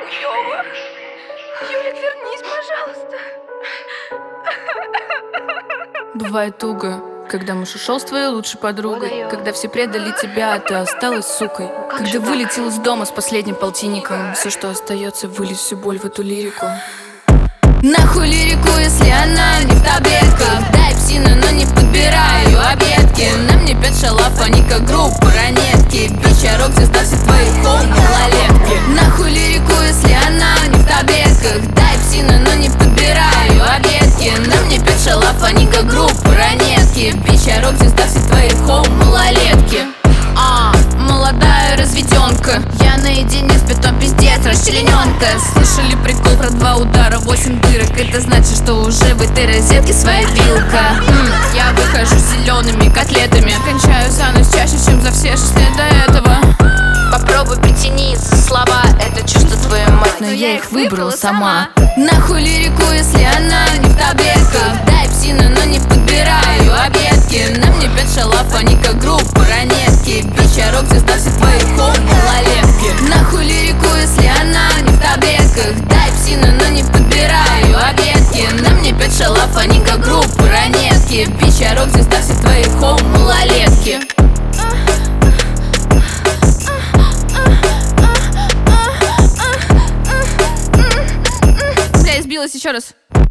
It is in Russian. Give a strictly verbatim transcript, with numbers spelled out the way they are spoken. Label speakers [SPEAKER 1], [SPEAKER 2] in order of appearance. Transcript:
[SPEAKER 1] хуёво. Юлик, вернись, пожалуйста.
[SPEAKER 2] Бывает туго, когда муж ушел с твоей лучшей подругой, когда все предали тебя, а ты осталась сукой. Когда вылетел из дома с последним полтинником, все, что остается, вылить всю боль в эту лирику. Нахуй лирику, если она не в таблетках. Дай псину, но не подбираю объедки. На мне пять шалав, они как группа ранетки. Бича, рок-звезда, все твои хоум малолетки. Нахуй лирику, если она не в таблетках. Дай псину, но не подбираю объедки. На мне пять шалав, они как группа ранетки. Бича, рок-звезда, все твои хоум малолетки. А, молодая разведенка, я наедине с бетом, пиздец, расчлененка. Слышали прикол про два удара, восемь дырок? Это значит, что уже в этой розетке своя вилка. М, Я выхожу с зелеными котлетами, кончаю за ночь чаще, чем за все шесть лет до этого.
[SPEAKER 1] Попробуй притяни за слова, это чувство твою мать,
[SPEAKER 2] но я их выбрала сама. Нахуй лирику, если она не в таблетках. Дай псину, но не подбираю объедки. На мне пять шалав, они как группа ранетки. Бича, рок-звезда, все твои хоум малолетки. Нахуй лирику, если она не в таблетках. Дай псину, но не подбираю объедки. На мне пять шалав, они как группа ранетки. Бича, рок-звезда, все твои хоум малолетки. Бля, избилась еще раз.